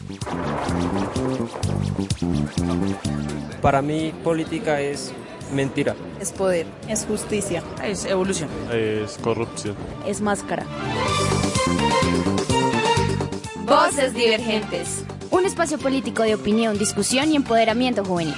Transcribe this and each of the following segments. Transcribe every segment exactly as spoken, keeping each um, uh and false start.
Para mí, política es mentira. Es poder. Es justicia. Es evolución. Es corrupción. Es máscara. Voces Divergentes. Un espacio político de opinión, discusión y empoderamiento juvenil.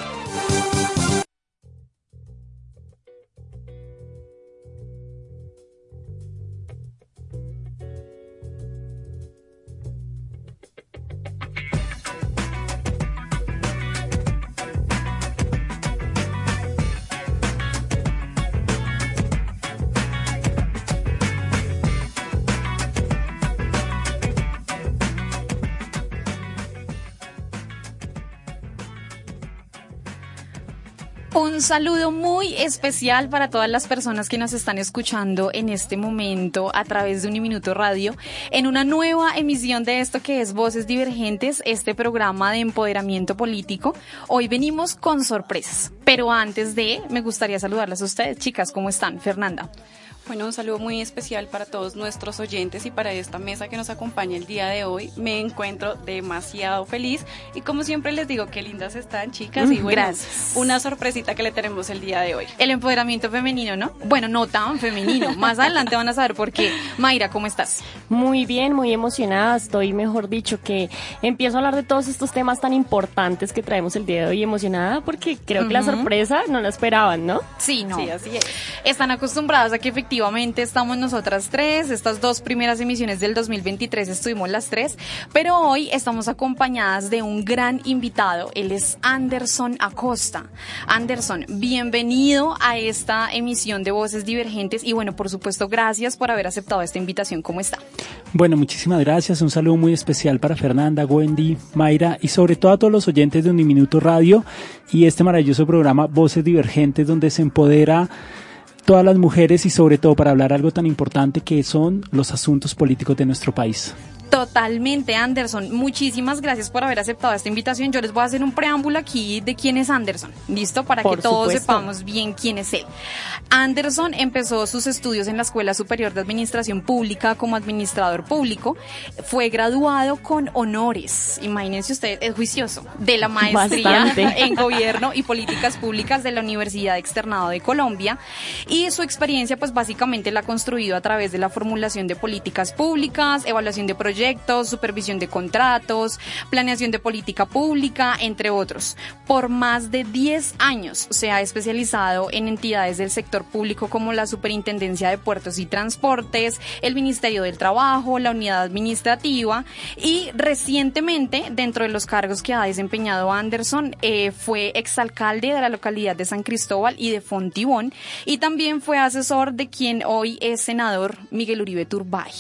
Un saludo muy especial para todas las personas que nos están escuchando en este momento a través de Uniminuto Radio en una nueva emisión de esto que es Voces Divergentes, este programa de empoderamiento político. Hoy venimos con sorpresas, pero antes de, me gustaría saludarlas a ustedes. Chicas, ¿cómo están? Fernanda. Bueno, un saludo muy especial para todos nuestros oyentes y para esta mesa que nos acompaña el día de hoy. Me encuentro demasiado feliz y como siempre les digo, qué lindas están, chicas. Mm, y bueno, gracias. Una sorpresita que le tenemos el día de hoy. El empoderamiento femenino, ¿no? Bueno, no tan femenino. Más adelante van a saber por qué. Mayra, ¿cómo estás? Muy bien, muy emocionada. Estoy, mejor dicho, que empiezo a hablar de todos estos temas tan importantes que traemos el día de hoy. Emocionada porque creo que uh-huh. la sorpresa no la esperaban, ¿no? Sí, no. Sí, así es. Están acostumbradas a que efectivamente estamos nosotras tres, estas dos primeras emisiones del dos mil veintitrés estuvimos las tres, pero hoy estamos acompañadas de un gran invitado. Él es Anderson Acosta. Anderson, bienvenido a esta emisión de Voces Divergentes y bueno, por supuesto, gracias por haber aceptado esta invitación. ¿Cómo está? Bueno, muchísimas gracias. Un saludo muy especial para Fernanda, Wendy, Mayra y sobre todo a todos los oyentes de Uniminuto Radio y este maravilloso programa Voces Divergentes donde se empodera todas las mujeres y sobre todo para hablar algo tan importante que son los asuntos políticos de nuestro país. Totalmente, Anderson. Muchísimas gracias por haber aceptado esta invitación. Yo les voy a hacer un preámbulo aquí de quién es Anderson, ¿listo? Para por que todos supuesto. sepamos bien quién es él. Anderson empezó sus estudios en la Escuela Superior de Administración Pública como administrador público. Fue graduado con honores, imagínense ustedes, es juicioso, de la maestría Bastante. en Gobierno y Políticas Públicas de la Universidad Externado de Colombia. Y su experiencia, pues básicamente la ha construido a través de la formulación de políticas públicas, evaluación de proyectos, proyectos, supervisión de contratos, planeación de política pública, entre otros. Por más de diez años se ha especializado en entidades del sector público como la Superintendencia de Puertos y Transportes, el Ministerio del Trabajo, la Unidad Administrativa y recientemente, dentro de los cargos que ha desempeñado Anderson, eh, fue exalcalde de la localidad de San Cristóbal y de Fontibón y también fue asesor de quien hoy es senador Miguel Uribe Turbay.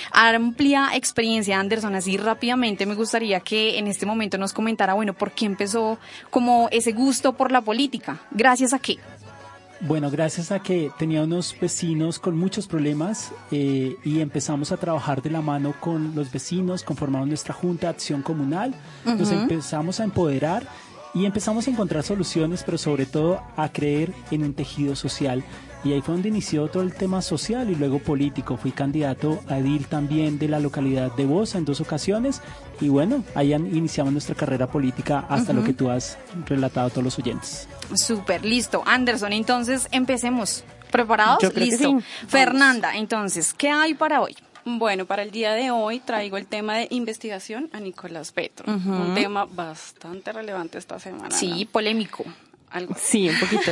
Amplia experiencia, Anderson, así rápidamente me gustaría que en este momento nos comentara, bueno, ¿por qué empezó como ese gusto por la política? ¿Gracias a qué? Bueno, gracias a que tenía unos vecinos con muchos problemas eh, y empezamos a trabajar de la mano con los vecinos, conformamos nuestra Junta de Acción Comunal, uh-huh. nos empezamos a empoderar y empezamos a encontrar soluciones, pero sobre todo a creer en un tejido social. Y ahí fue donde inició todo el tema social y luego político. Fui candidato a edil también de la localidad de Bosa en dos ocasiones. Y bueno, ahí iniciamos nuestra carrera política hasta uh-huh. lo que tú has relatado a todos los oyentes. Súper, listo. Anderson, entonces empecemos. ¿Preparados? Yo creo Listo. Que sí. Fernanda, entonces, ¿qué hay para hoy? Bueno, para el día de hoy traigo el tema de investigación a Nicolás Petro. Uh-huh. Un tema bastante relevante esta semana. Sí, ¿no? Polémico. Algo. Sí, un poquito.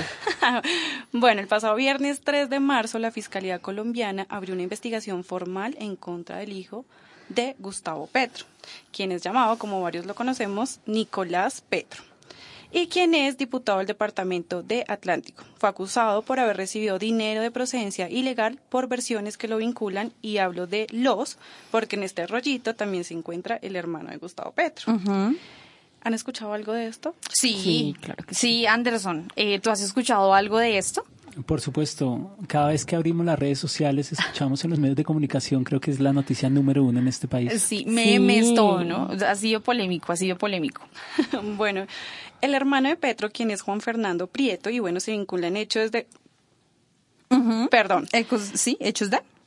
Bueno, el pasado viernes tres de marzo la Fiscalía colombiana abrió una investigación formal en contra del hijo de Gustavo Petro, quien es llamado, como varios lo conocemos, Nicolás Petro, y quien es diputado del departamento de Atlántico. Fue acusado por haber recibido dinero de procedencia ilegal por versiones que lo vinculan, y hablo de los, porque en este rollito también se encuentra el hermano de Gustavo Petro. Uh-huh. ¿Han escuchado algo de esto? Sí, sí, claro que sí. Sí, Anderson, eh, ¿tú has escuchado algo de esto? Por supuesto, cada vez que abrimos las redes sociales, escuchamos en los medios de comunicación, creo que es la noticia número uno en este país. Sí, memes, sí. todo, ¿no? Ha sido polémico, ha sido polémico. Bueno, el hermano de Petro, quien es Juan Fernando Prieto, y bueno, se vincula en hechos de... Uh-huh. Perdón. Ecos, sí, hechos de...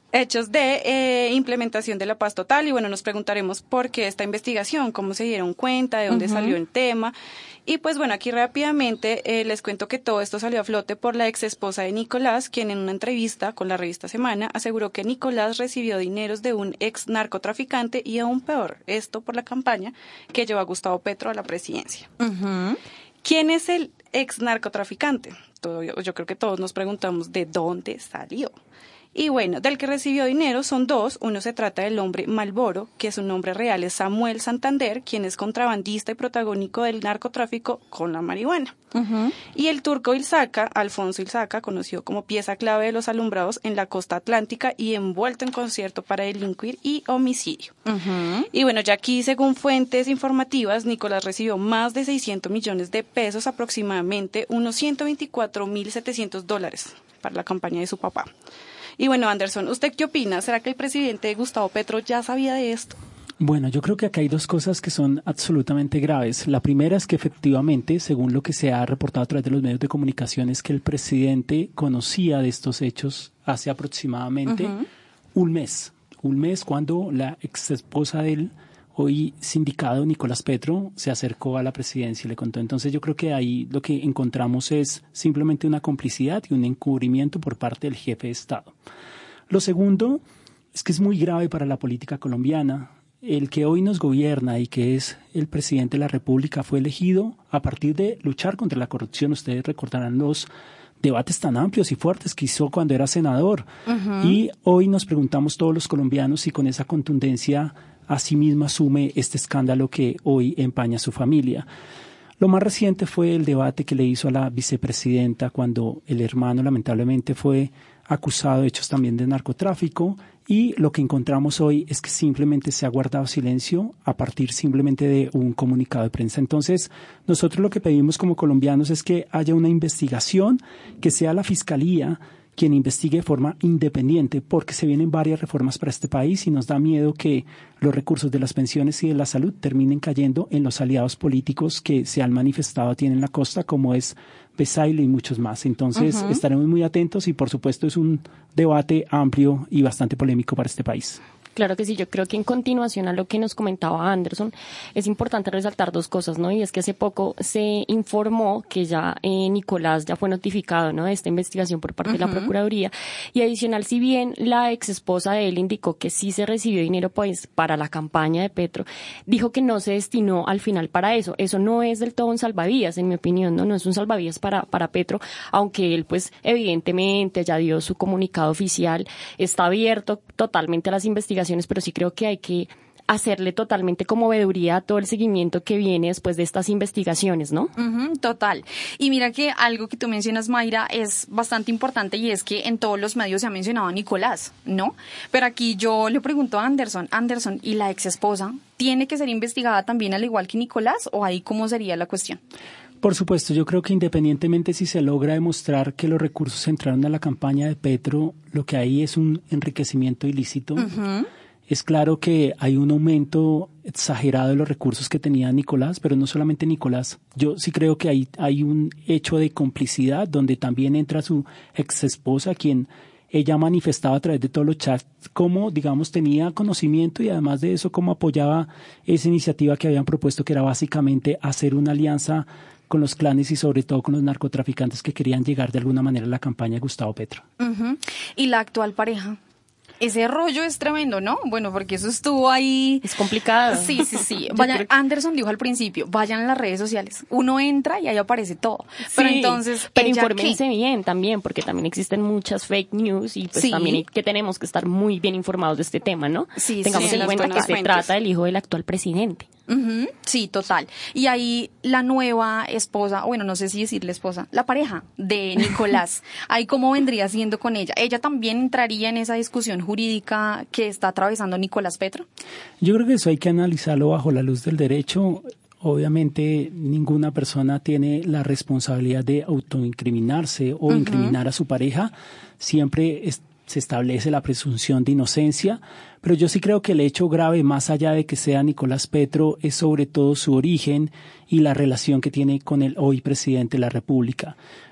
hechos de eh, implementación de la paz total. Y bueno, nos preguntaremos por qué esta investigación, cómo se dieron cuenta, de dónde uh-huh. salió el tema. Y pues bueno, aquí rápidamente eh, les cuento que todo esto salió a flote por la ex esposa de Nicolás, quien en una entrevista con la revista Semana aseguró que Nicolás recibió dineros de un ex narcotraficante y aún peor, esto por la campaña que llevó a Gustavo Petro a la presidencia. Uh-huh. ¿Quién es el ex narcotraficante? Todo, yo creo que todos nos preguntamos de dónde salió. Y bueno, del que recibió dinero son dos. Uno se trata del hombre Malboro, que su nombre real es Samuel Santander, quien es contrabandista y protagónico del narcotráfico con la marihuana. Uh-huh. Y el turco Ilzaca, Alfonso Ilzaca, conocido como pieza clave de los alumbrados en la costa atlántica y envuelto en concierto para delinquir y homicidio. Uh-huh. Y bueno, ya aquí, según fuentes informativas, Nicolás recibió más de seiscientos millones de pesos, aproximadamente unos ciento veinticuatro mil setecientos dólares para la campaña de su papá. Y bueno, Anderson, ¿usted qué opina? ¿Será que el presidente Gustavo Petro ya sabía de esto? Bueno, yo creo que acá hay dos cosas que son absolutamente graves. La primera es que efectivamente, según lo que se ha reportado a través de los medios de comunicación, es que el presidente conocía de estos hechos hace aproximadamente uh-huh. un mes. Un mes cuando la ex esposa de él, hoy sindicado Nicolás Petro, se acercó a la presidencia y le contó. Entonces yo creo que ahí lo que encontramos es simplemente una complicidad y un encubrimiento por parte del jefe de Estado. Lo segundo es que es muy grave para la política colombiana. El que hoy nos gobierna y que es el presidente de la República fue elegido a partir de luchar contra la corrupción. Ustedes recordarán los debates tan amplios y fuertes que hizo cuando era senador. Uh-huh. Y hoy nos preguntamos todos los colombianos si con esa contundencia asimismo asume este escándalo que hoy empaña a su familia. Lo más reciente fue el debate que le hizo a la vicepresidenta cuando el hermano lamentablemente fue acusado de hechos también de narcotráfico, y lo que encontramos hoy es que simplemente se ha guardado silencio a partir simplemente de un comunicado de prensa. Entonces, nosotros lo que pedimos como colombianos es que haya una investigación, que sea la Fiscalía quien investigue de forma independiente, porque se vienen varias reformas para este país y nos da miedo que los recursos de las pensiones y de la salud terminen cayendo en los aliados políticos que se han manifestado aquí en la costa, como es Besaile y muchos más. Entonces, uh-huh. estaremos muy atentos y, por supuesto, es un debate amplio y bastante polémico para este país. Claro que sí, yo creo que en continuación a lo que nos comentaba Anderson, es importante resaltar dos cosas, ¿no? Y es que hace poco se informó que ya eh, Nicolás ya fue notificado, ¿no?, de esta investigación por parte uh-huh. de la Procuraduría. Y adicional, si bien la ex esposa de él indicó que sí se recibió dinero pues para la campaña de Petro, dijo que no se destinó al final para eso. Eso no es del todo un salvavidas, en mi opinión, ¿no? No es un salvavidas para, para Petro, aunque él pues evidentemente ya dio su comunicado oficial, está abierto totalmente a las investigaciones, pero sí creo que hay que hacerle totalmente como veeduría a todo el seguimiento que viene después de estas investigaciones, ¿no? Uh-huh, total. Y mira que algo que tú mencionas, Mayra, es bastante importante, y es que en todos los medios se ha mencionado a Nicolás, ¿no? Pero aquí yo le pregunto a Anderson, Anderson, ¿y la ex esposa tiene que ser investigada también al igual que Nicolás, o ahí cómo sería la cuestión? Por supuesto, yo creo que independientemente si se logra demostrar que los recursos entraron a la campaña de Petro, lo que hay es un enriquecimiento ilícito. Uh-huh. Es claro que hay un aumento exagerado de los recursos que tenía Nicolás, pero no solamente Nicolás. Yo sí creo que hay, hay un hecho de complicidad donde también entra su ex esposa, quien ella ha manifestado a través de todos los chats cómo, digamos, tenía conocimiento, y además de eso, cómo apoyaba esa iniciativa que habían propuesto, que era básicamente hacer una alianza con los clanes y sobre todo con los narcotraficantes que querían llegar de alguna manera a la campaña de Gustavo Petro. Uh-huh. ¿Y la actual pareja? Ese rollo es tremendo, ¿no? Bueno, porque eso estuvo ahí. Es complicado. Sí, sí, sí. Vayan, que... Anderson dijo al principio, vayan a las redes sociales. Uno entra y ahí aparece todo. Sí, pero entonces, pero infórmense ¿qué? bien también, porque también existen muchas fake news y pues sí. también hay que tenemos que estar muy bien informados de este tema, ¿no? Sí, Tengamos sí, en cuenta que se fuentes. trata del hijo del actual presidente. Uh-huh, sí, total. Y ahí la nueva esposa, bueno, no sé si decirle esposa, la pareja de Nicolás, ahí cómo vendría siendo con ella. ¿Ella también entraría en esa discusión jurídica que está atravesando Nicolás Petro? Yo creo que eso hay que analizarlo bajo la luz del derecho. Obviamente ninguna persona tiene la responsabilidad de autoincriminarse o uh-huh. incriminar a su pareja. Siempre es, se establece la presunción de inocencia, pero yo sí creo que el hecho grave, más allá de que sea Nicolás Petro, es sobre todo su origen y la relación que tiene con el hoy presidente de la República.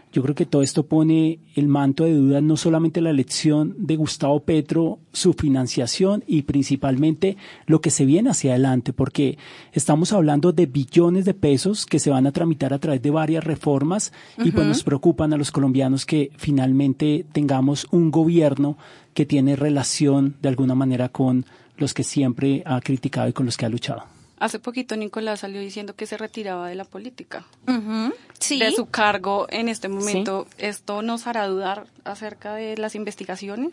Yo creo que todo esto pone el manto de duda no solamente la elección de Gustavo Petro, su financiación y principalmente lo que se viene hacia adelante, porque estamos hablando de billones de pesos que se van a tramitar a través de varias reformas uh-huh. y pues nos preocupan a los colombianos que finalmente tengamos un gobierno que tiene relación de alguna manera con los que siempre ha criticado y con los que ha luchado. Hace poquito Nicolás salió diciendo que se retiraba de la política, uh-huh. sí. de su cargo en este momento. ¿Sí? ¿Esto nos hará dudar acerca de las investigaciones?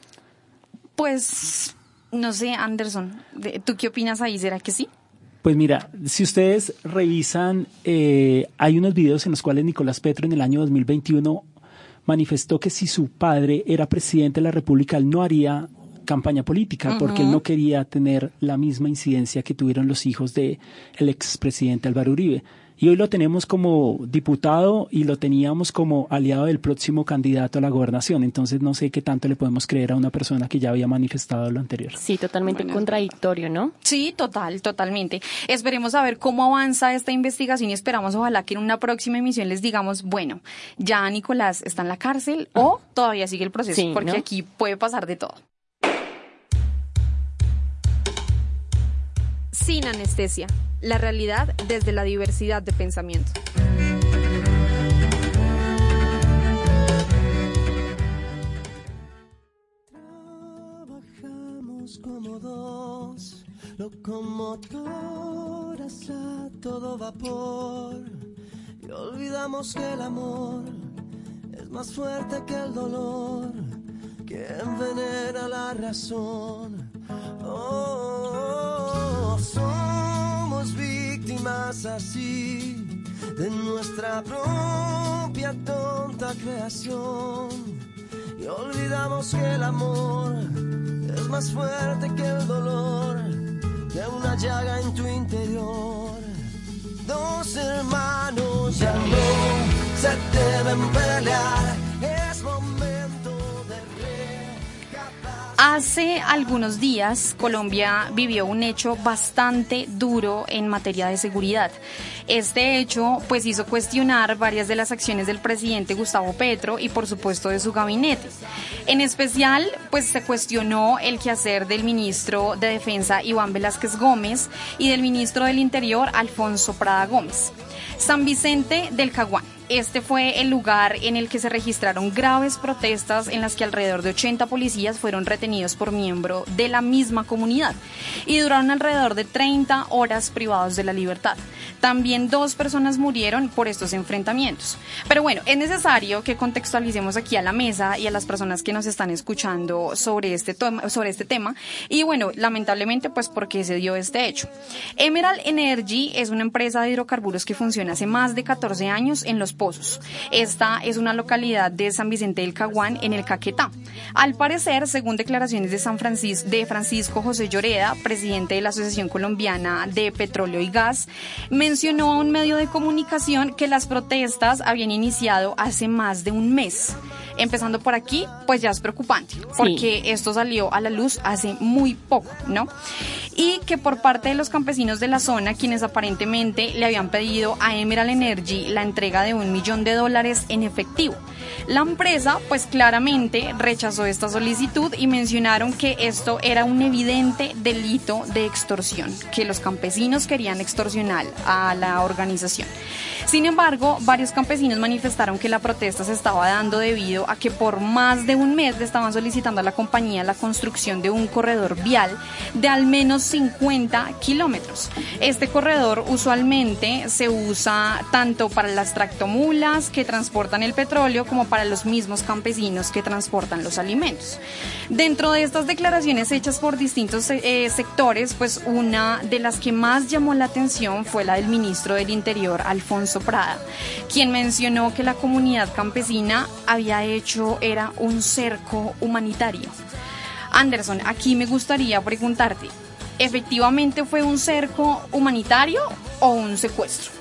Pues, no sé, Anderson, ¿tú qué opinas ahí? ¿Será que sí? Pues mira, si ustedes revisan, eh, hay unos videos en los cuales Nicolás Petro en el año dos mil veintiuno manifestó que si su padre era presidente de la República, él no haría campaña política, uh-huh. porque él no quería tener la misma incidencia que tuvieron los hijos de el expresidente Álvaro Uribe. Y hoy lo tenemos como diputado y lo teníamos como aliado del próximo candidato a la gobernación. Entonces no sé qué tanto le podemos creer a una persona que ya había manifestado lo anterior. Sí, totalmente bueno, contradictorio, ¿no? Sí, total, totalmente. Esperemos a ver cómo avanza esta investigación y esperamos ojalá que en una próxima emisión les digamos, bueno, ya Nicolás está en la cárcel o todavía sigue el proceso, sí, porque ¿no? Aquí puede pasar de todo. Sin anestesia, la realidad desde la diversidad de pensamiento. Trabajamos como dos locomotoras a todo vapor y olvidamos que el amor es más fuerte que el dolor, que envenena la razón. Oh, somos víctimas así de nuestra propia tonta creación y olvidamos que el amor es más fuerte que el dolor de una llaga en tu interior. Dos hermanos ya no se deben pelear, es momento de rescatar. Hace algunos días Colombia vivió un hecho bastante duro en materia de seguridad. Este hecho pues hizo cuestionar varias de las acciones del presidente Gustavo Petro y por supuesto de su gabinete. En especial pues se cuestionó el quehacer del ministro de Defensa Iván Velázquez Gómez y del ministro del Interior Alfonso Prada Gómez. San Vicente del Caguán. Este fue el lugar en el que se registraron graves protestas en las que alrededor de ochenta policías fueron retenidos por miembro de la misma comunidad y duraron alrededor de treinta horas privados de la libertad. También dos personas murieron por estos enfrentamientos. Pero bueno, es necesario que contextualicemos aquí a la mesa y a las personas que nos están escuchando sobre este, to- sobre este tema. Y bueno, lamentablemente, pues, ¿por qué se dio este hecho? Emerald Energy es una empresa de hidrocarburos que funciona hace más de catorce años en Los Pozos. Esta es una localidad de San Vicente del Caguán, en el Caquetá. Al parecer, según declaraciones de, San Francisco, de Francisco José Lloreda, presidente de la Asociación Colombiana de Petróleo y Gas, mencionó a un medio de comunicación que las protestas habían iniciado hace más de un mes. Empezando por aquí, pues ya es preocupante, porque sí. Esto salió a la luz hace muy poco, ¿no? Y que por parte de los campesinos de la zona, quienes aparentemente le habían pedido a Emerald Energy la entrega de un millón de dólares en efectivo. La empresa, pues claramente rechazó esta solicitud y mencionaron que esto era un evidente delito de extorsión, que los campesinos querían extorsionar a la organización. Sin embargo, varios campesinos manifestaron que la protesta se estaba dando debido a que por más de un mes le estaban solicitando a la compañía la construcción de un corredor vial de al menos cincuenta kilómetros. Este corredor usualmente se usa tanto para las tractomulas que transportan el petróleo como para los mismos campesinos que transportan los alimentos. Dentro de estas declaraciones hechas por distintos eh, sectores, pues una de las que más llamó la atención fue la del ministro del Interior, Alfonso Prada, quien mencionó que la comunidad campesina había hecho era un cerco humanitario. Anderson, aquí me gustaría preguntarte, ¿efectivamente fue un cerco humanitario o un secuestro?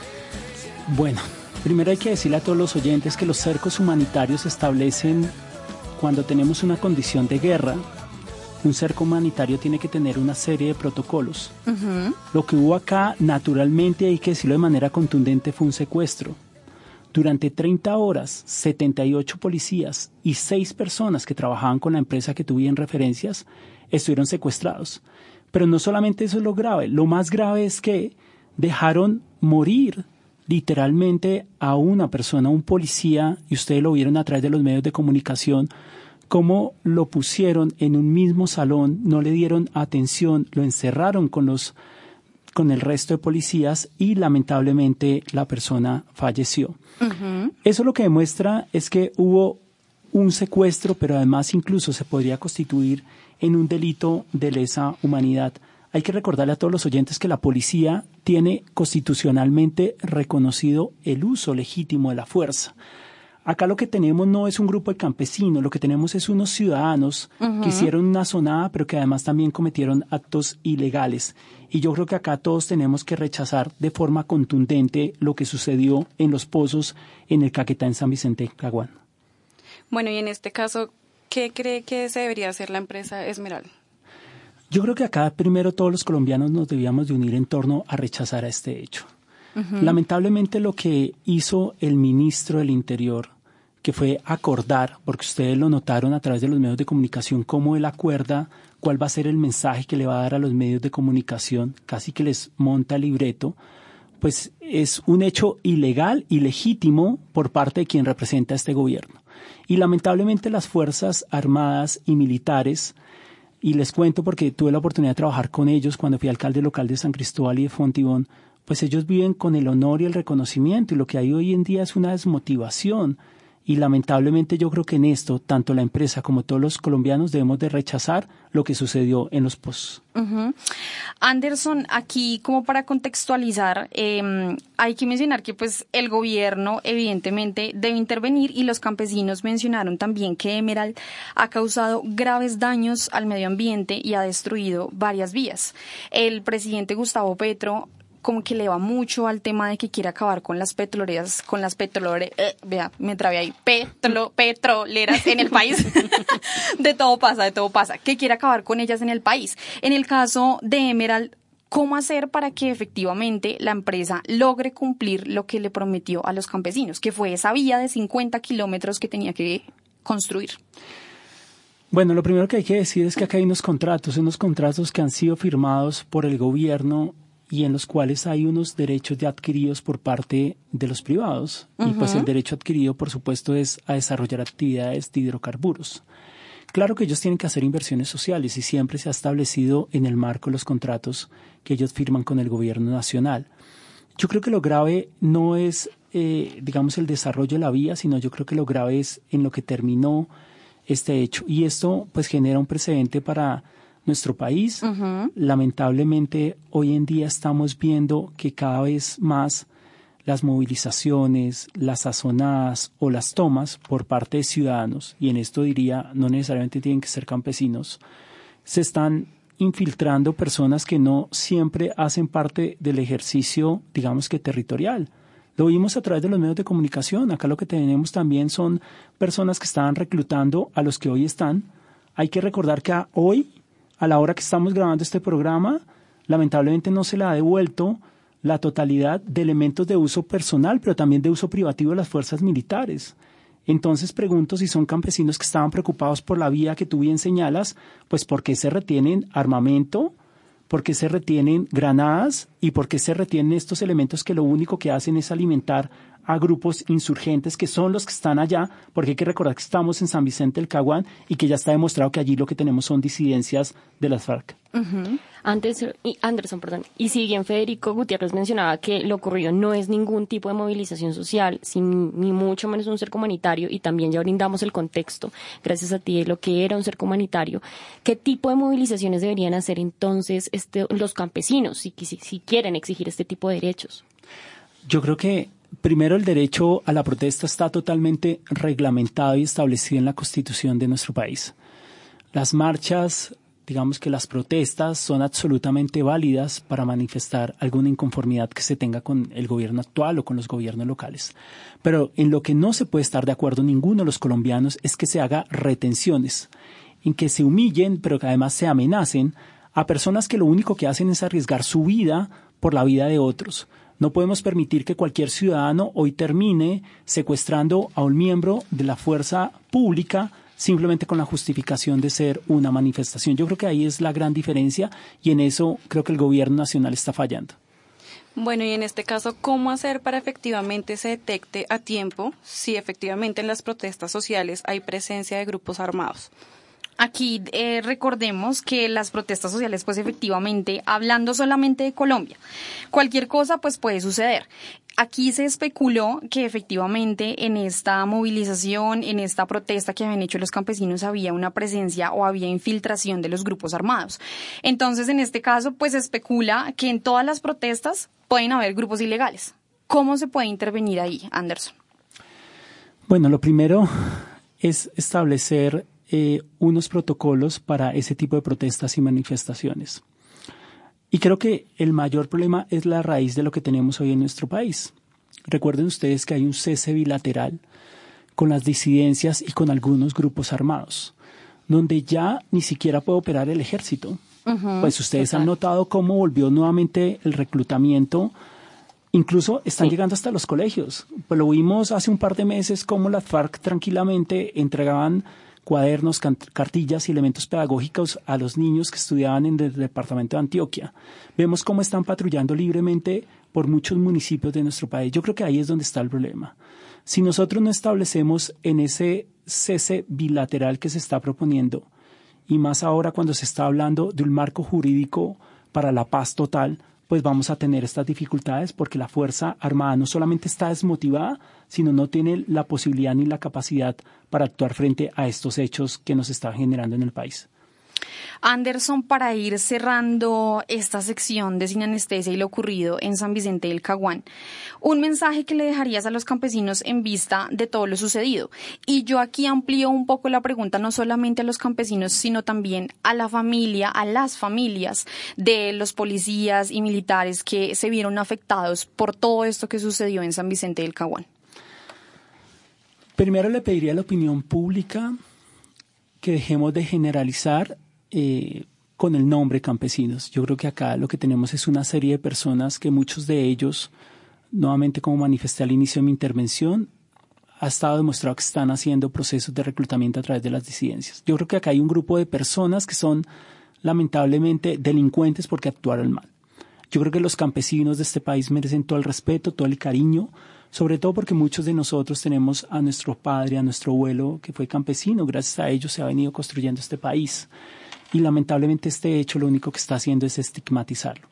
Bueno, primero hay que decirle a todos los oyentes que los cercos humanitarios se establecen cuando tenemos una condición de guerra. Un cerco humanitario tiene que tener una serie de protocolos. Uh-huh. Lo que hubo acá, naturalmente, hay que decirlo de manera contundente, fue un secuestro. Durante treinta horas, setenta y ocho policías y seis personas que trabajaban con la empresa que tuve en referencias estuvieron secuestrados. Pero no solamente eso es lo grave, lo más grave es que dejaron morir literalmente a una persona, un policía, y ustedes lo vieron a través de los medios de comunicación, cómo lo pusieron en un mismo salón, no le dieron atención, lo encerraron con los con el resto de policías y lamentablemente la persona falleció. Uh-huh. Eso lo que demuestra es que hubo un secuestro, pero además incluso se podría constituir en un delito de lesa humanidad. Hay que recordarle a todos los oyentes que la policía tiene constitucionalmente reconocido el uso legítimo de la fuerza. Acá lo que tenemos no es un grupo de campesinos, lo que tenemos es unos ciudadanos uh-huh. que hicieron una zonada, pero que además también cometieron actos ilegales. Y yo creo que acá todos tenemos que rechazar de forma contundente lo que sucedió en Los Pozos, en el Caquetá, en San Vicente, Caguán. Bueno, y en este caso, ¿qué cree que se debería hacer la empresa Esmeral? Yo creo que acá primero todos los colombianos nos debíamos de unir en torno a rechazar a este hecho. Uh-huh. Lamentablemente lo que hizo el ministro del Interior, que fue acordar, porque ustedes lo notaron a través de los medios de comunicación, cómo él acuerda cuál va a ser el mensaje que le va a dar a los medios de comunicación, casi que les monta el libreto, pues es un hecho ilegal, ilegítimo por parte de quien representa a este gobierno. Y lamentablemente las Fuerzas Armadas y Militares, y les cuento porque tuve la oportunidad de trabajar con ellos cuando fui alcalde local de San Cristóbal y de Fontibón, pues ellos viven con el honor y el reconocimiento, y lo que hay hoy en día es una desmotivación. Y lamentablemente yo creo que en esto, tanto la empresa como todos los colombianos debemos de rechazar lo que sucedió en Los Pozos. Uh-huh. Anderson, aquí como para contextualizar, eh, hay que mencionar que pues el gobierno evidentemente debe intervenir, y los campesinos mencionaron también que Emerald ha causado graves daños al medio ambiente y ha destruido varias vías. El presidente Gustavo Petro como que le va mucho al tema de que quiere acabar con las petroleras, con las petroleras, eh, vea, me trabé ahí, petro, petroleras en el país. De todo pasa, de todo pasa. Que quiere acabar con ellas en el país. En el caso de Emerald, ¿cómo hacer para que efectivamente la empresa logre cumplir lo que le prometió a los campesinos, que fue esa vía de cincuenta kilómetros que tenía que construir? Bueno, lo primero que hay que decir es que acá hay unos contratos, unos contratos que han sido firmados por el gobierno y en los cuales hay unos derechos ya adquiridos por parte de los privados. Uh-huh. Y pues el derecho adquirido, por supuesto, es a desarrollar actividades de hidrocarburos. Claro que ellos tienen que hacer inversiones sociales y siempre se ha establecido en el marco de los contratos que ellos firman con el gobierno nacional. Yo creo que lo grave no es, eh, digamos, el desarrollo de la vía, sino yo creo que lo grave es en lo que terminó este hecho. Y esto pues genera un precedente para nuestro país. Uh-huh. Lamentablemente, hoy en día estamos viendo que cada vez más las movilizaciones, las sazonadas o las tomas por parte de ciudadanos, y en esto diría, no necesariamente tienen que ser campesinos, se están infiltrando personas que no siempre hacen parte del ejercicio, digamos que territorial. Lo vimos a través de los medios de comunicación. Acá lo que tenemos también son personas que estaban reclutando a los que hoy están. Hay que recordar que a hoy, a la hora que estamos grabando este programa, lamentablemente no se le ha devuelto la totalidad de elementos de uso personal, pero también de uso privativo de las fuerzas militares. Entonces pregunto si son campesinos que estaban preocupados por la vía que tú bien señalas, pues ¿por qué se retienen armamento? ¿Por qué se retienen granadas? ¿Y por qué se retienen estos elementos que lo único que hacen es alimentar a grupos insurgentes que son los que están allá? Porque hay que recordar que estamos en San Vicente del Caguán y que ya está demostrado que allí lo que tenemos son disidencias de las FARC. Uh-huh. Antes, y Anderson, perdón. Y si bien Federico Gutiérrez mencionaba que lo ocurrido no es ningún tipo de movilización social, sin, ni mucho menos un cerco humanitario, y también ya brindamos el contexto, gracias a ti, de lo que era un cerco humanitario, ¿qué tipo de movilizaciones deberían hacer entonces este, los campesinos si, si, si quieren exigir este tipo de derechos? Yo creo que primero, el derecho a la protesta está totalmente reglamentado y establecido en la Constitución de nuestro país. Las marchas, digamos que las protestas son absolutamente válidas para manifestar alguna inconformidad que se tenga con el gobierno actual o con los gobiernos locales. Pero en lo que no se puede estar de acuerdo ninguno de los colombianos es que se haga retenciones, en que se humillen, pero que además se amenacen a personas que lo único que hacen es arriesgar su vida por la vida de otros. No podemos permitir que cualquier ciudadano hoy termine secuestrando a un miembro de la fuerza pública simplemente con la justificación de ser una manifestación. Yo creo que ahí es la gran diferencia y en eso creo que el gobierno nacional está fallando. Bueno, y en este caso, ¿cómo hacer para efectivamente se detecte a tiempo si efectivamente en las protestas sociales hay presencia de grupos armados? Aquí eh, recordemos que las protestas sociales, pues efectivamente, hablando solamente de Colombia, cualquier cosa pues puede suceder. Aquí se especuló que efectivamente en esta movilización, en esta protesta que habían hecho los campesinos, había una presencia o había infiltración de los grupos armados. Entonces, en este caso, pues se especula que en todas las protestas pueden haber grupos ilegales. ¿Cómo se puede intervenir ahí, Anderson? Bueno, lo primero es establecer eh, unos protocolos para ese tipo de protestas y manifestaciones. Y creo que el mayor problema es la raíz de lo que tenemos hoy en nuestro país. Recuerden ustedes que hay un cese bilateral con las disidencias y con algunos grupos armados, donde ya ni siquiera puede operar el ejército. Uh-huh, pues ustedes total. Han notado cómo volvió nuevamente el reclutamiento. Incluso están sí. llegando hasta los colegios. Pues lo vimos hace un par de meses cómo las FARC tranquilamente entregaban cuadernos, cartillas y elementos pedagógicos a los niños que estudiaban en el departamento de Antioquia. Vemos cómo están patrullando libremente por muchos municipios de nuestro país. Yo creo que ahí es donde está el problema. Si nosotros no establecemos en ese cese bilateral que se está proponiendo, y más ahora cuando se está hablando de un marco jurídico para la paz total, pues vamos a tener estas dificultades porque la Fuerza Armada no solamente está desmotivada, sino no tiene la posibilidad ni la capacidad para actuar frente a estos hechos que nos están generando en el país. Anderson, para ir cerrando esta sección de Sin Anestesia y lo ocurrido en San Vicente del Caguán, un mensaje que le dejarías a los campesinos en vista de todo lo sucedido. Y yo aquí amplío un poco la pregunta, no solamente a los campesinos, sino también a la familia, a las familias de los policías y militares que se vieron afectados por todo esto que sucedió en San Vicente del Caguán. Primero le pediría a la opinión pública que dejemos de generalizar Eh, con el nombre campesinos. Yo creo que acá lo que tenemos es una serie de personas que muchos de ellos, nuevamente como manifesté al inicio de mi intervención, ha estado demostrado que están haciendo procesos de reclutamiento a través de las disidencias. Yo creo que acá hay un grupo de personas que son lamentablemente delincuentes porque actuaron mal. Yo creo que los campesinos de este país merecen todo el respeto, todo el cariño, sobre todo porque muchos de nosotros tenemos a nuestro padre, a nuestro abuelo que fue campesino. Gracias a ellos se ha venido construyendo este país. Y lamentablemente este hecho lo único que está haciendo es estigmatizarlo.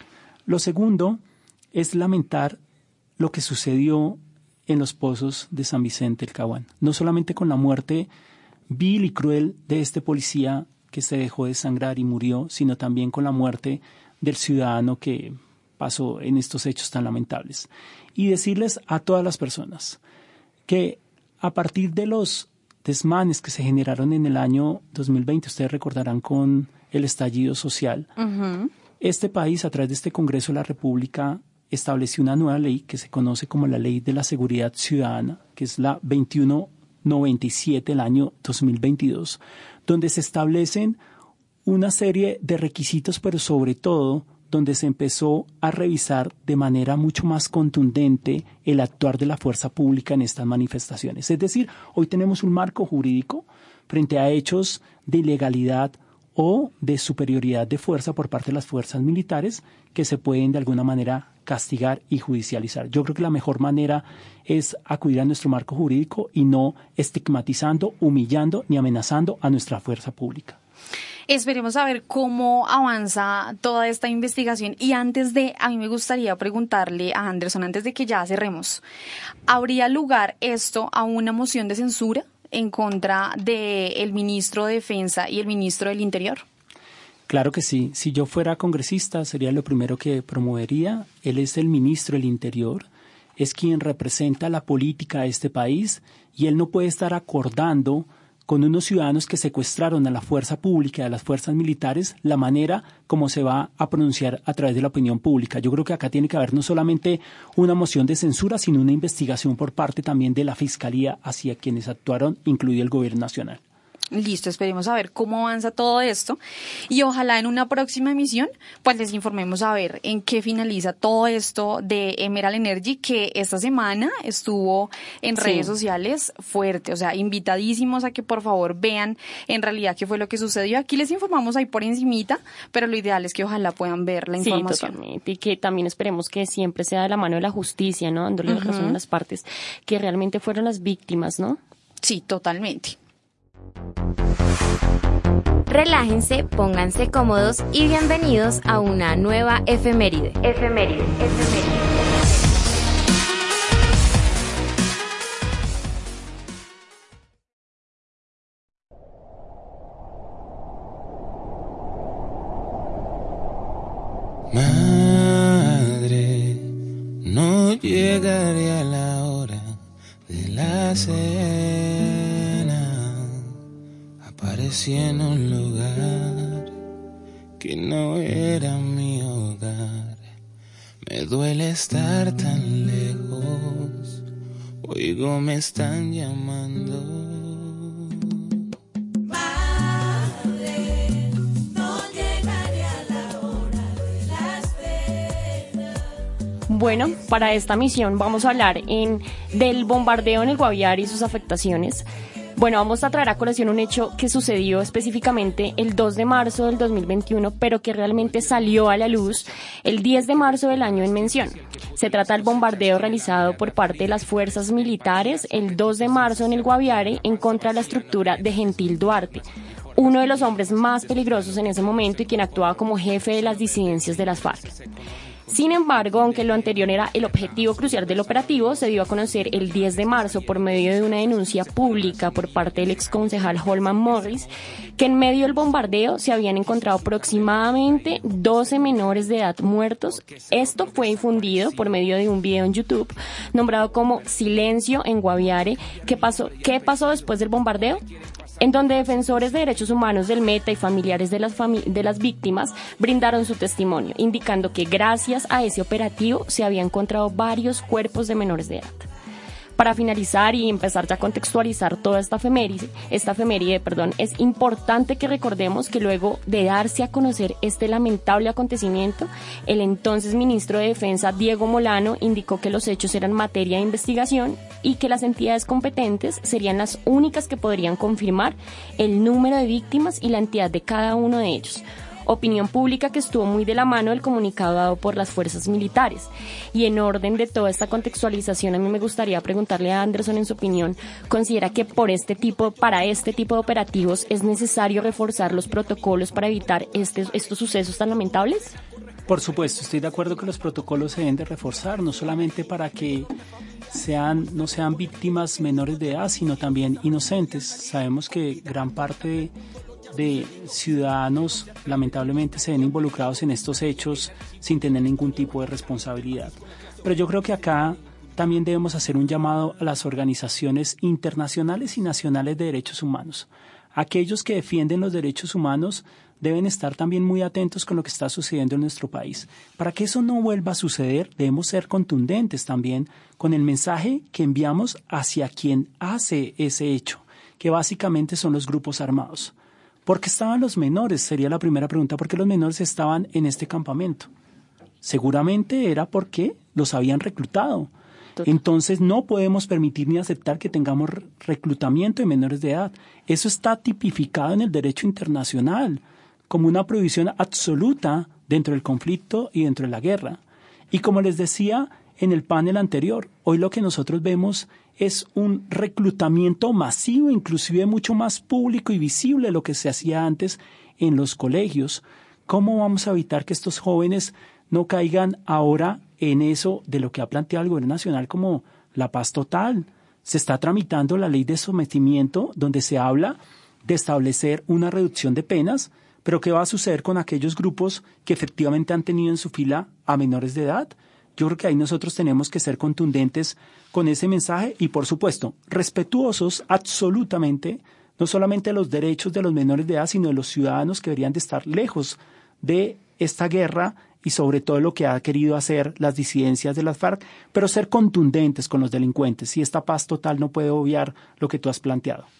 Lo segundo es lamentar lo que sucedió en los pozos de San Vicente del Caguán. No solamente con la muerte vil y cruel de este policía que se dejó desangrar y murió, sino también con la muerte del ciudadano que pasó en estos hechos tan lamentables. Y decirles a todas las personas que a partir de los desmanes que se generaron en el año dos mil veinte, ustedes recordarán con el estallido social, uh-huh. este país a través de este Congreso de la República estableció una nueva ley que se conoce como la Ley de la Seguridad Ciudadana, que es la veintiuno noventa y siete del año dos mil veintidós, donde se establecen una serie de requisitos, pero sobre todo donde se empezó a revisar de manera mucho más contundente el actuar de la fuerza pública en estas manifestaciones. Es decir, hoy tenemos un marco jurídico frente a hechos de ilegalidad o de superioridad de fuerza por parte de las fuerzas militares que se pueden de alguna manera castigar y judicializar. Yo creo que la mejor manera es acudir a nuestro marco jurídico y no estigmatizando, humillando ni amenazando a nuestra fuerza pública. Esperemos a ver cómo avanza toda esta investigación. Y antes de, a mí me gustaría preguntarle a Anderson, antes de que ya cerremos, ¿habría lugar esto a una moción de censura en contra del ministro de Defensa y el ministro del Interior? Claro que sí. Si yo fuera congresista, sería lo primero que promovería. Él es el ministro del Interior, es quien representa la política de este país y él no puede estar acordando con unos ciudadanos que secuestraron a la fuerza pública y a las fuerzas militares, la manera como se va a pronunciar a través de la opinión pública. Yo creo que acá tiene que haber no solamente una moción de censura, sino una investigación por parte también de la Fiscalía hacia quienes actuaron, incluido el Gobierno Nacional. Listo, esperemos a ver cómo avanza todo esto y ojalá en una próxima emisión pues les informemos a ver en qué finaliza todo esto de Emerald Energy, que esta semana estuvo en sí. redes sociales fuerte, o sea, invitadísimos a que por favor vean en realidad qué fue lo que sucedió. Aquí les informamos ahí por encimita, pero lo ideal es que ojalá puedan ver la información. Sí, totalmente, y que también esperemos que siempre sea de la mano de la justicia, ¿no? Dándole uh-huh. razón a las partes que realmente fueron las víctimas, ¿no? Sí, totalmente. Relájense, pónganse cómodos y bienvenidos a una nueva efeméride. Efeméride, efeméride. Madre, no llegaré a la hora de la cena. Aparecí en un lugar que no era mi hogar. Me duele estar tan lejos. Oigo, me están llamando. Madre, no llegaré a la hora de la cena. Bueno, para esta misión vamos a hablar en, del bombardeo en el Guaviare y sus afectaciones. Bueno, vamos a traer a colación un hecho que sucedió específicamente el dos de marzo del dos mil veintiuno, pero que realmente salió a la luz el diez de marzo del año en mención. Se trata del bombardeo realizado por parte de las fuerzas militares el dos de marzo en el Guaviare en contra de la estructura de Gentil Duarte, uno de los hombres más peligrosos en ese momento y quien actuaba como jefe de las disidencias de las FARC. Sin embargo, aunque lo anterior era el objetivo crucial del operativo, se dio a conocer el diez de marzo por medio de una denuncia pública por parte del exconcejal Holman Morris, que en medio del bombardeo se habían encontrado aproximadamente doce menores de edad muertos. Esto fue difundido por medio de un video en YouTube nombrado como Silencio en Guaviare. ¿Qué pasó? ¿Qué pasó después del bombardeo? En donde defensores de derechos humanos del Meta y familiares de las, fami- de las víctimas brindaron su testimonio, indicando que gracias a ese operativo se habían encontrado varios cuerpos de menores de edad. Para finalizar y empezar ya a contextualizar toda esta efeméride, esta efeméride, perdón, es importante que recordemos que luego de darse a conocer este lamentable acontecimiento, el entonces ministro de Defensa, Diego Molano, indicó que los hechos eran materia de investigación y que las entidades competentes serían las únicas que podrían confirmar el número de víctimas y la entidad de cada uno de ellos. Opinión pública que estuvo muy de la mano del comunicado dado por las fuerzas militares. Y en orden de toda esta contextualización, a mí me gustaría preguntarle a Anderson, en su opinión, ¿considera que por este tipo, para este tipo de operativos es necesario reforzar los protocolos para evitar este, estos sucesos tan lamentables? Por supuesto, estoy de acuerdo que los protocolos se deben de reforzar, no solamente para que sean, no sean víctimas menores de edad, sino también inocentes. Sabemos que gran parte de de ciudadanos lamentablemente se ven involucrados en estos hechos sin tener ningún tipo de responsabilidad. Pero yo creo que acá también debemos hacer un llamado a las organizaciones internacionales y nacionales de derechos humanos. Aquellos que defienden los derechos humanos deben estar también muy atentos con lo que está sucediendo en nuestro país. Para que eso no vuelva a suceder, debemos ser contundentes también con el mensaje que enviamos hacia quien hace ese hecho, que básicamente son los grupos armados. ¿Por qué estaban los menores? Sería la primera pregunta. ¿Por qué los menores estaban en este campamento? Seguramente era porque los habían reclutado. Total. Entonces no podemos permitir ni aceptar que tengamos reclutamiento de menores de edad. Eso está tipificado en el derecho internacional como una prohibición absoluta dentro del conflicto y dentro de la guerra. Y como les decía en el panel anterior, hoy lo que nosotros vemos es un reclutamiento masivo, inclusive mucho más público y visible de lo que se hacía antes en los colegios. ¿Cómo vamos a evitar que estos jóvenes no caigan ahora en eso de lo que ha planteado el gobierno nacional como la paz total? Se está tramitando la ley de sometimiento donde se habla de establecer una reducción de penas, pero ¿qué va a suceder con aquellos grupos que efectivamente han tenido en su fila a menores de edad? Yo creo que ahí nosotros tenemos que ser contundentes con ese mensaje y, por supuesto, respetuosos absolutamente, no solamente de los derechos de los menores de edad, sino de los ciudadanos que deberían de estar lejos de esta guerra y sobre todo lo que ha querido hacer las disidencias de las FARC, pero ser contundentes con los delincuentes. Y esta paz total no puede obviar lo que tú has planteado.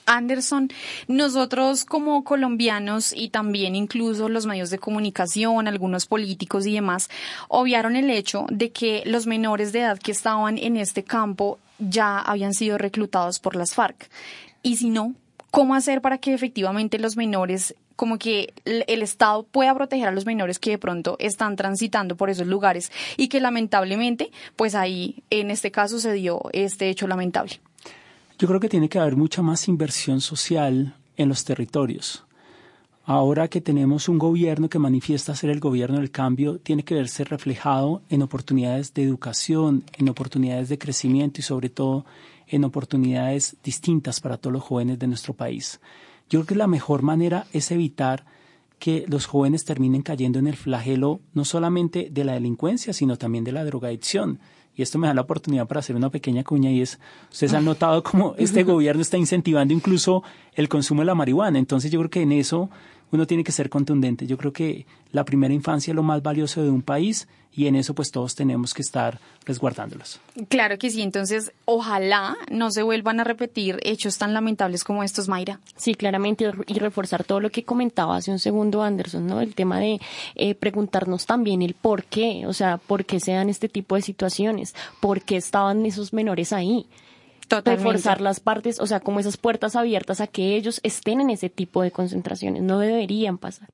Anderson, nosotros como colombianos y también incluso los medios de comunicación, algunos políticos y demás, obviaron el hecho de que los menores de edad que estaban en este campo ya habían sido reclutados por las FARC. Y si no, ¿cómo hacer para que efectivamente los menores, como que el Estado pueda proteger a los menores que de pronto están transitando por esos lugares y que lamentablemente, pues ahí en este caso se dio este hecho lamentable? Yo creo que tiene que haber mucha más inversión social en los territorios. Ahora que tenemos un gobierno que manifiesta ser el gobierno del cambio, tiene que verse reflejado en oportunidades de educación, en oportunidades de crecimiento y sobre todo en oportunidades distintas para todos los jóvenes de nuestro país. Yo creo que la mejor manera es evitar que los jóvenes terminen cayendo en el flagelo no solamente de la delincuencia, sino también de la drogadicción. Y esto me da la oportunidad para hacer una pequeña cuña y es, ustedes han notado cómo este gobierno está incentivando incluso el consumo de la marihuana. Entonces yo creo que en eso uno tiene que ser contundente. Yo creo que la primera infancia es lo más valioso de un país y en eso pues todos tenemos que estar resguardándolos. Claro que sí, entonces ojalá no se vuelvan a repetir hechos tan lamentables como estos, Mayra. Sí, claramente, y reforzar todo lo que comentaba hace un segundo Anderson, ¿no? El tema de eh, preguntarnos también el por qué, o sea, por qué se dan este tipo de situaciones, por qué estaban esos menores ahí. Totalmente. Reforzar las partes, o sea, como esas puertas abiertas a que ellos estén en ese tipo de concentraciones, no deberían pasar.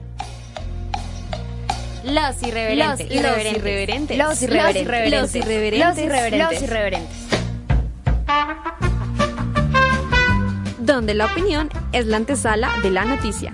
Los irreverentes. Los irreverentes. Los irreverentes. Los irreverentes. Los irreverentes. Los irreverentes. Donde la opinión es la antesala de la noticia.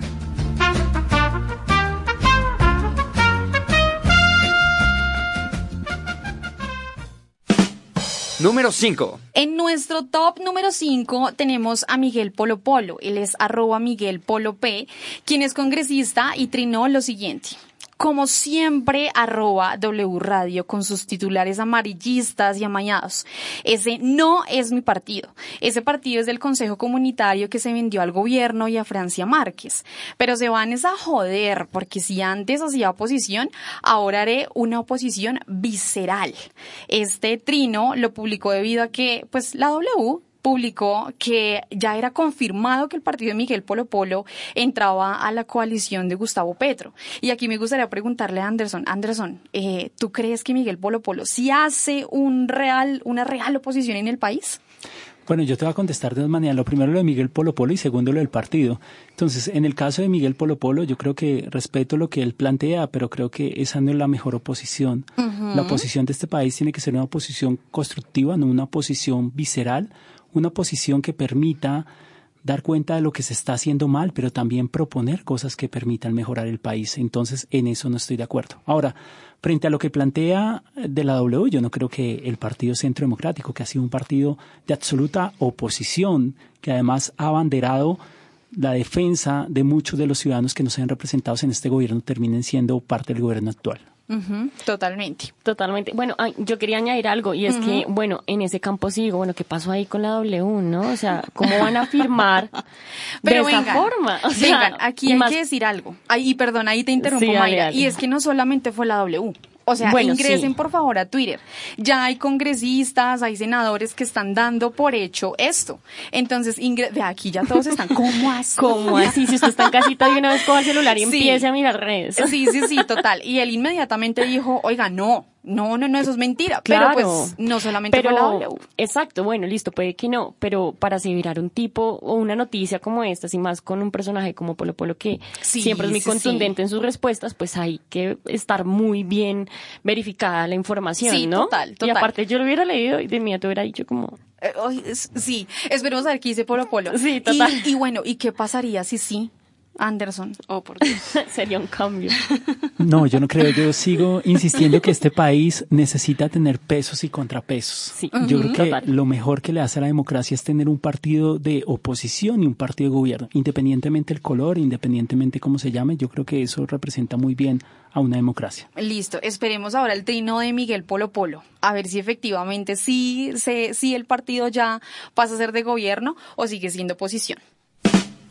Número cinco. En nuestro top número cinco tenemos a Miguel Polo Polo. Él es arroba Miguel Polo P, quien es congresista y trinó lo siguiente. Como siempre, arroba W Radio con sus titulares amarillistas y amañados. Ese no es mi partido. Ese partido es del Consejo Comunitario que se vendió al gobierno y a Francia Márquez. Pero se van es a joder, porque si antes hacía oposición, ahora haré una oposición visceral. Este trino lo publicó debido a que, pues, la W publicó que ya era confirmado que el partido de Miguel Polo Polo entraba a la coalición de Gustavo Petro. Y aquí me gustaría preguntarle a Anderson, Anderson, eh, ¿tú crees que Miguel Polo Polo sí hace un real, una real oposición en el país? Bueno, yo te voy a contestar de dos maneras. Lo primero lo de Miguel Polo Polo y segundo lo del partido. Entonces, en el caso de Miguel Polo Polo, yo creo que respeto lo que él plantea, pero creo que esa no es la mejor oposición. Uh-huh. La oposición de este país tiene que ser una oposición constructiva, no una oposición visceral, una oposición que permita dar cuenta de lo que se está haciendo mal, pero también proponer cosas que permitan mejorar el país. Entonces, en eso no estoy de acuerdo. Ahora, frente a lo que plantea de la W, yo no creo que el Partido Centro Democrático, que ha sido un partido de absoluta oposición, que además ha abanderado la defensa de muchos de los ciudadanos que no sean representados en este gobierno, terminen siendo parte del gobierno actual. Uh-huh, totalmente. Totalmente. Bueno, ay, yo quería añadir algo y es uh-huh. que, bueno, en ese campo sigo, bueno, ¿qué pasó ahí con la W, no? O sea, ¿cómo van a firmar Pero de vengan, esa forma? O sea, vengan, aquí hay más... que decir algo. Ay, y perdón, ahí te interrumpo, sí, Mayra. Dale, dale. Y es que no solamente fue la W. O sea, bueno, ingresen sí. por favor a Twitter. Ya hay congresistas, hay senadores que están dando por hecho esto. Entonces, ingre- de aquí ya todos están, ¿cómo así? ¿Cómo así? Si usted está en casita de una vez coja el celular y sí. empiece a mirar redes. Sí, sí, sí, total. Y él inmediatamente dijo, oiga, no. No, no, no, eso es mentira. Claro, pero pues no solamente pero, fue la W. Exacto, bueno, listo, puede que no, pero para asegurar un tipo o una noticia como esta, y más con un personaje como Polo Polo que sí, siempre es muy sí, contundente sí. en sus respuestas, pues hay que estar muy bien verificada la información, sí, ¿no? Total, total. Y aparte yo lo hubiera leído y de mí te hubiera dicho como... Eh, oh, sí, esperemos a ver qué dice Polo Polo. Sí, total. Y, y bueno, ¿y qué pasaría si sí? Anderson, oh por Dios. Sería un cambio. No, yo no creo, yo sigo insistiendo que este país necesita tener pesos y contrapesos. Sí. Yo Uh-huh. creo que Total. lo mejor que le hace a la democracia es tener un partido de oposición y un partido de gobierno, independientemente del color, independientemente cómo se llame, yo creo que eso representa muy bien a una democracia. Listo, esperemos ahora el trino de Miguel Polo Polo, a ver si efectivamente sí, se, sí el partido ya pasa a ser de gobierno o sigue siendo oposición.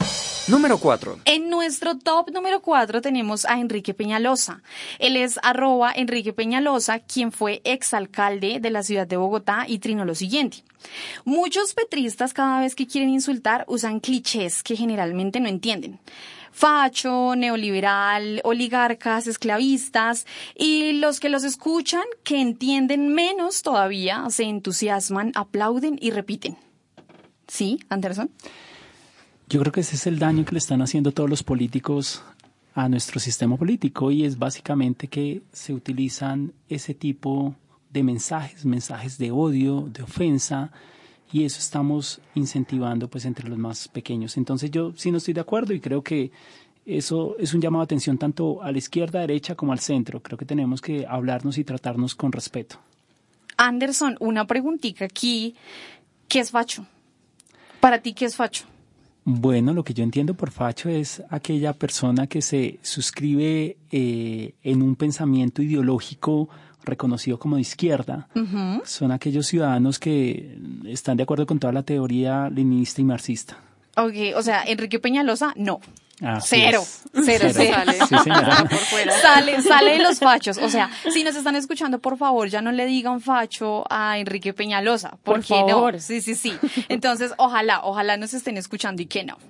Número cuatro. En nuestro top número cuatro tenemos a Enrique Peñalosa. Él es arroba Enrique Peñalosa, quien fue exalcalde de la ciudad de Bogotá y trinó lo siguiente. Muchos petristas cada vez que quieren insultar usan clichés que generalmente no entienden. Facho, neoliberal, oligarcas, esclavistas, y los que los escuchan, que entienden menos todavía, se entusiasman, aplauden y repiten. ¿Sí, Anderson? Yo creo que ese es el daño que le están haciendo todos los políticos a nuestro sistema político, y es básicamente que se utilizan ese tipo de mensajes, mensajes de odio, de ofensa, y eso estamos incentivando pues entre los más pequeños. Entonces yo sí no estoy de acuerdo, y creo que eso es un llamado de atención tanto a la izquierda, derecha como al centro. Creo que tenemos que hablarnos y tratarnos con respeto. Anderson, una preguntita aquí. ¿Qué es facho? Para ti, ¿qué es facho? Bueno, lo que yo entiendo por facho es aquella persona que se suscribe eh, en un pensamiento ideológico reconocido como de izquierda. Uh-huh. Son aquellos ciudadanos que están de acuerdo con toda la teoría leninista y marxista. Ok, o sea, Enrique Peñalosa, no. Así cero, es. cero, cero. Sale. Sí, señora. Por fuera. Sale, sale de los fachos. O sea, si nos están escuchando, por favor, ya no le digan facho a Enrique Peñalosa. ¿Por, por qué favor. no? Sí, sí, sí. Entonces, ojalá, ojalá nos estén escuchando y que no.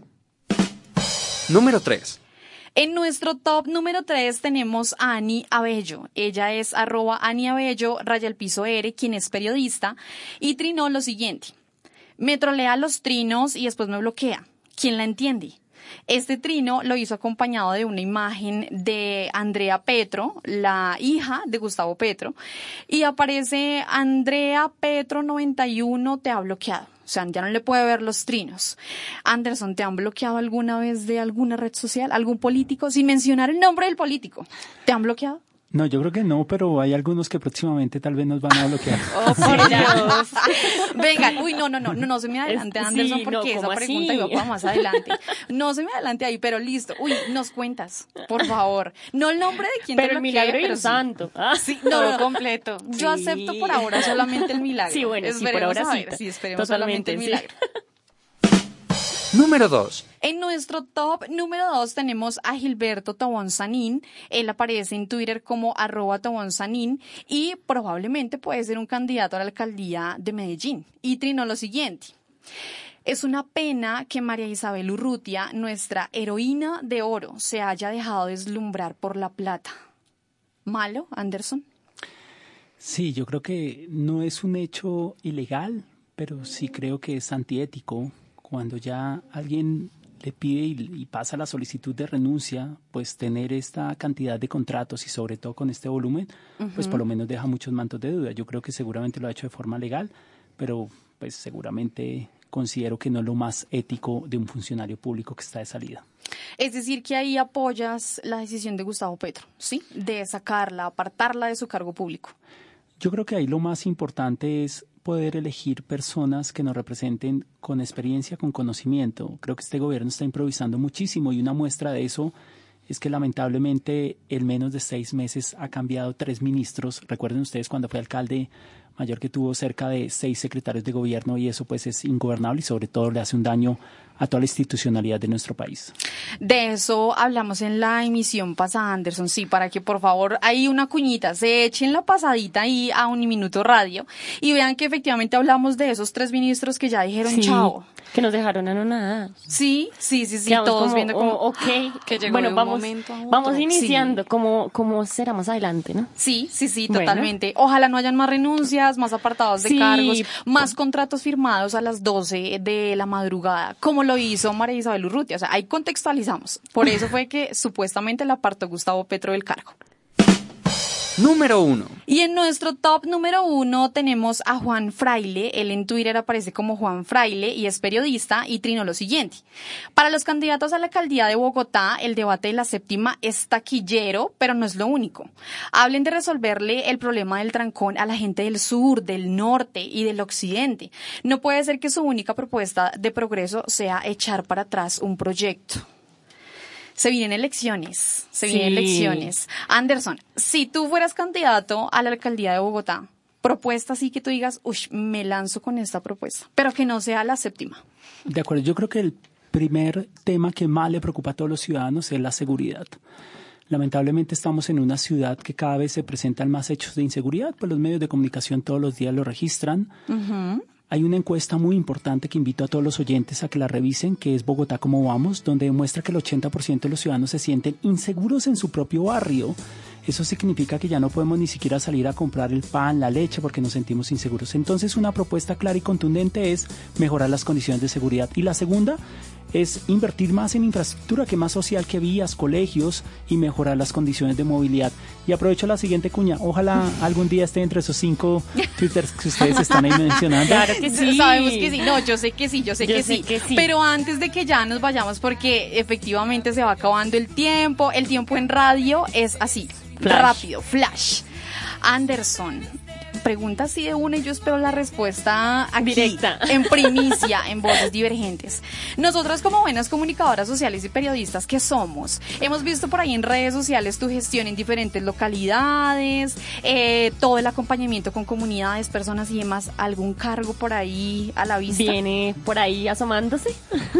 Número tres. En nuestro top número tres tenemos a Ani Abello. Ella es arroba Ani Abello, raya el piso R, quien es periodista, y trinó lo siguiente. Me trolea los trinos y después me bloquea. ¿Quién la entiende? Este trino lo hizo acompañado de una imagen de Andrea Petro, la hija de Gustavo Petro, y aparece Andrea Petro noventa y uno te ha bloqueado. O sea, ya no le puede ver los trinos. Anderson, ¿te han bloqueado alguna vez de alguna red social? ¿Algún político? Sin mencionar el nombre del político. ¿Te han bloqueado? No, yo creo que no, pero hay algunos que próximamente tal vez nos van a bloquear. Oh, por Dios. Vengan, uy, no, no, no, no, no se me adelante, Anderson, Sí, porque no, esa ¿cómo pregunta así? iba para más adelante. No se me adelante ahí, pero listo. Uy, nos cuentas, por favor. No el nombre de quien Pero te el bloquee, milagro y pero el sí. santo. Ah, Sí, no, Todo no, no. completo. Yo Sí. acepto por ahora solamente el milagro. Sí, bueno, sí, por Esperemos ahora a sí. ver, sí, esperemos Totalmente, solamente el sí. milagro. Número dos. En nuestro top número dos tenemos a Gilberto Tobón Sanín. Él aparece en Twitter como arroba Tobón Sanín y probablemente puede ser un candidato a la alcaldía de Medellín. Y trinó lo siguiente. Es una pena que María Isabel Urrutia, nuestra heroína de oro, se haya dejado deslumbrar por la plata. ¿Malo, Anderson? Sí, yo creo que no es un hecho ilegal, pero sí creo que es antiético. Cuando ya alguien le pide y, y pasa la solicitud de renuncia, pues tener esta cantidad de contratos y sobre todo con este volumen, uh-huh. pues por lo menos deja muchos mantos de duda. Yo creo que seguramente lo ha hecho de forma legal, pero pues seguramente considero que no es lo más ético de un funcionario público que está de salida. Es decir, que ahí apoyas la decisión de Gustavo Petro, ¿sí? De sacarla, apartarla de su cargo público. Yo creo que ahí lo más importante es poder elegir personas que nos representen con experiencia, con conocimiento. Creo que este gobierno está improvisando muchísimo y una muestra de eso es que lamentablemente en menos de seis meses ha cambiado tres ministros. Recuerden ustedes cuando fue alcalde mayor que tuvo cerca de seis secretarios de gobierno y eso pues es ingobernable y sobre todo le hace un daño a toda la institucionalidad de nuestro país. De eso hablamos en la emisión pasada, Anderson, sí, para que por favor hay una cuñita, se echen la pasadita ahí a Uniminuto Radio y vean que efectivamente hablamos de esos tres ministros que ya dijeron sí, chao. Que nos dejaron anonadados. Sí, sí, sí, sí, Quedamos todos como, viendo como... oh, ok, que llegó bueno, de un vamos, momento a otro. vamos iniciando, Sí. como, como será más adelante, ¿no? Sí, sí, sí, Bueno. totalmente. Ojalá no hayan más renuncias, más apartados de Sí. cargos, más contratos firmados a las doce de la madrugada, como lo hizo María Isabel Urrutia. O sea, ahí contextualizamos. Por eso fue que supuestamente la apartó Gustavo Petro del cargo. Número uno. Y en nuestro top número uno tenemos a Juan Fraile. Él en Twitter aparece como Juan Fraile y es periodista y trinó lo siguiente. Para los candidatos a la alcaldía de Bogotá, el debate de la séptima es taquillero, pero no es lo único. Hablen de resolverle el problema del trancón a la gente del sur, del norte y del occidente. No puede ser que su única propuesta de progreso sea echar para atrás un proyecto. Se vienen elecciones, se vienen Sí. elecciones. Anderson, si tú fueras candidato a la alcaldía de Bogotá, propuesta así que tú digas, uy, me lanzo con esta propuesta, pero que no sea la séptima. De acuerdo, yo creo que el primer tema que más le preocupa a todos los ciudadanos es la seguridad. Lamentablemente estamos en una ciudad que cada vez se presentan más hechos de inseguridad, pues los medios de comunicación todos los días lo registran. Uh-huh. Hay una encuesta muy importante que invito a todos los oyentes a que la revisen, que es Bogotá Cómo Vamos, donde demuestra que el ochenta por ciento de los ciudadanos se sienten inseguros en su propio barrio. Eso significa que ya no podemos ni siquiera salir a comprar el pan, la leche, porque nos sentimos inseguros. Entonces, una propuesta clara y contundente es mejorar las condiciones de seguridad. Y la segunda es invertir más en infraestructura, que más social, que vías, colegios, y mejorar las condiciones de movilidad. Y aprovecho la siguiente cuña. Ojalá algún día esté entre esos cinco twitters que ustedes están ahí mencionando. Claro que sí. Sabemos que sí. No, yo sé que sí, yo sé, yo que, sé sí. que sí. Pero antes de que ya nos vayamos, porque efectivamente se va acabando el tiempo, el tiempo en radio es así, flash. Rápido, flash. Anderson, pregunta así de una y yo espero la respuesta aquí, directa, en primicia, en Voces Divergentes. Nosotras como buenas comunicadoras sociales y periodistas que somos, hemos visto por ahí en redes sociales tu gestión en diferentes localidades, eh, todo el acompañamiento con comunidades, personas y demás. ¿Algún cargo por ahí a la vista? ¿Viene por ahí asomándose?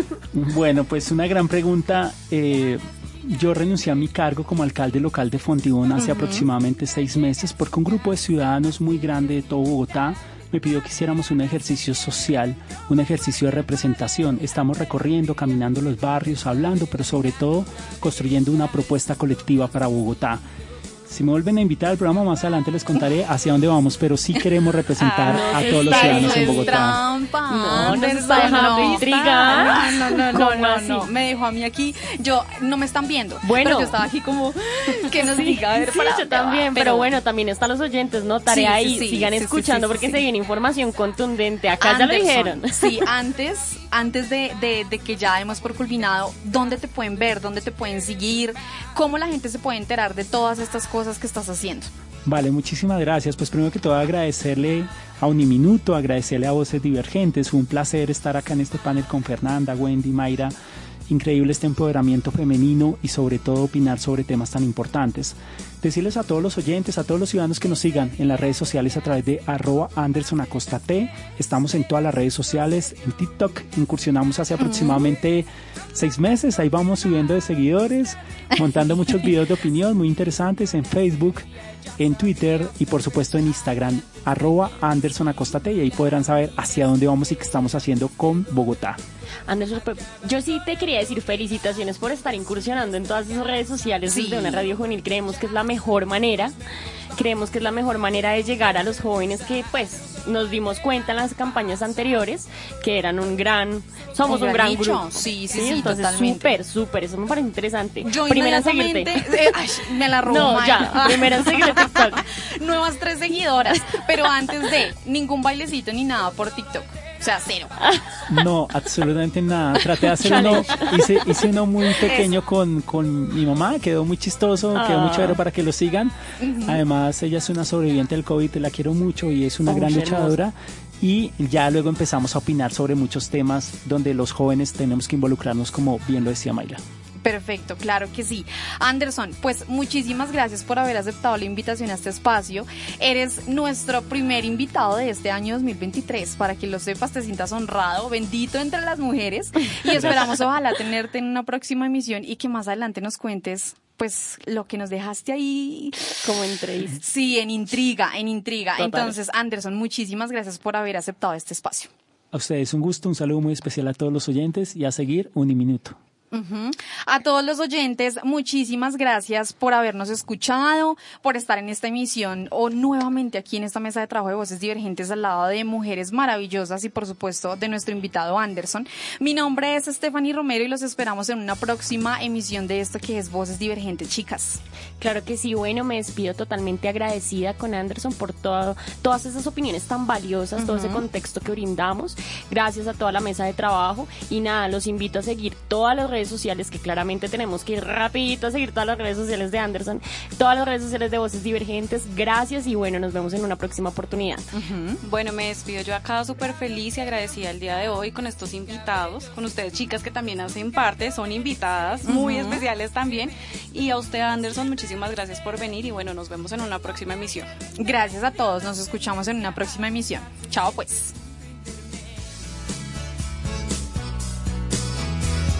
Bueno, pues una gran pregunta. eh, Yo renuncié a mi cargo como alcalde local de Fontibón hace uh-huh. aproximadamente seis meses porque un grupo de ciudadanos muy grande de todo Bogotá me pidió que hiciéramos un ejercicio social, un ejercicio de representación. Estamos recorriendo, caminando los barrios, hablando, pero sobre todo construyendo una propuesta colectiva para Bogotá. Si me vuelven a invitar al programa más adelante les contaré hacia dónde vamos, pero sí queremos representar ah, no, a todos los ciudadanos en Bogotá. Trampa, no, no, está dejando intrigar. No, no, no, no, no, no, me dejó a mí aquí. Yo no me están viendo, bueno, pero yo estaba aquí como que nos sí, diga a ver sí, para yo también, pero, pero bueno, también están los oyentes, ¿no? Tarea ahí, sí, sí, sigan sí, escuchando sí, sí, porque sí, se viene información contundente. Acá Anderson, ya lo dijeron. Sí, antes, antes de, de, de que ya hemos por culminado, ¿dónde te pueden ver? ¿Dónde te pueden seguir? ¿Cómo la gente se puede enterar de todas estas cosas que estás haciendo? Vale, muchísimas gracias. Pues primero que todo agradecerle a Uniminuto, agradecerle a Voces Divergentes. Fue un placer estar acá en este panel con Fernanda, Wendy, Mayra. Increíble este empoderamiento femenino y sobre todo opinar sobre temas tan importantes. Decirles a todos los oyentes, a todos los ciudadanos que nos sigan en las redes sociales a través de arroba Anderson Acosta T. Estamos en todas las redes sociales, en TikTok incursionamos hace aproximadamente seis meses, ahí vamos subiendo de seguidores, montando muchos videos de opinión muy interesantes en Facebook, en Twitter y por supuesto en Instagram, arroba Anderson Acosta T, y ahí podrán saber hacia dónde vamos y qué estamos haciendo con Bogotá. Anderson, yo sí te quería decir felicitaciones por estar incursionando en todas esas redes sociales sí. Desde una radio juvenil. Creemos que es la mejor manera, creemos que es la mejor manera de llegar a los jóvenes que pues nos dimos cuenta en las campañas anteriores que eran un gran, somos un, un gran, gran grupo. Sí, sí, sí, sí, entonces súper, súper, eso me parece interesante. Yo primera en seguirte. Eh, ay, me la robó. No, ya, ah. primera en seguirte TikTok. Nuevas tres seguidoras, pero antes de ningún bailecito ni nada por TikTok. O sea, cero. No, absolutamente nada. Traté de hacer uno, hice, hice uno muy pequeño con, con mi mamá, quedó muy chistoso, ah. quedó muy chévere para que lo sigan. Uh-huh. Además, ella es una sobreviviente del COVID, la quiero mucho y es una oh, gran luchadora. Hermoso. Y ya luego empezamos a opinar sobre muchos temas donde los jóvenes tenemos que involucrarnos, como bien lo decía Mayra. Perfecto, claro que sí. Anderson, pues muchísimas gracias por haber aceptado la invitación a este espacio. Eres nuestro primer invitado de este año dos mil veintitrés. Para que lo sepas, te sientas honrado, bendito entre las mujeres. Y esperamos ojalá tenerte en una próxima emisión y que más adelante nos cuentes pues lo que nos dejaste ahí. Como entrevista. Sí, en intriga, en intriga. Total. Entonces, Anderson, muchísimas gracias por haber aceptado este espacio. A ustedes un gusto, un saludo muy especial a todos los oyentes y a seguir Uniminuto. Uh-huh. A todos los oyentes, muchísimas gracias por habernos escuchado, por estar en esta emisión o nuevamente aquí en esta mesa de trabajo de Voces Divergentes al lado de mujeres maravillosas y por supuesto de nuestro invitado Anderson. Mi nombre es Stephanie Romero y los esperamos en una próxima emisión de esto que es Voces Divergentes, chicas. Claro que sí, bueno, me despido totalmente agradecida con Anderson por todo, todas esas opiniones tan valiosas, uh-huh. todo ese contexto que brindamos. Gracias a toda la mesa de trabajo y nada, los invito a seguir todas las redes sociales, que claramente tenemos que ir rapidito a seguir todas las redes sociales de Anderson, todas las redes sociales de Voces Divergentes. Gracias y bueno, nos vemos en una próxima oportunidad. Uh-huh. Bueno, me despido yo acá súper feliz y agradecida el día de hoy con estos invitados, con ustedes chicas que también hacen parte, son invitadas uh-huh. muy especiales también, y a usted Anderson, muchísimas gracias por venir y bueno, nos vemos en una próxima emisión. Gracias a todos, nos escuchamos en una próxima emisión. Chao pues.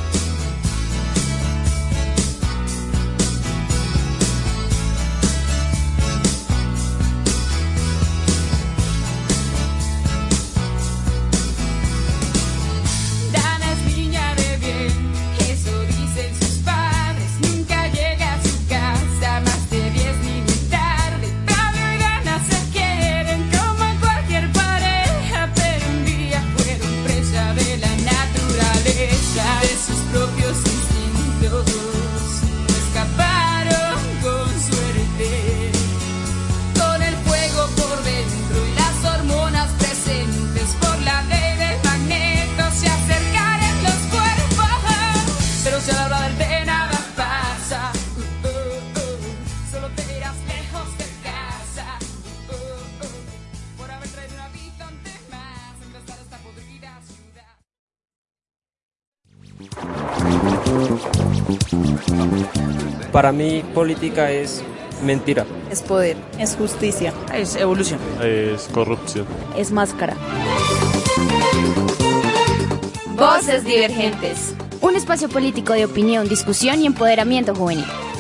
Para mí política es mentira. Es poder. Es justicia. Es evolución. Es corrupción. Es máscara. Voces divergentes. Un espacio político de opinión, discusión y empoderamiento juvenil.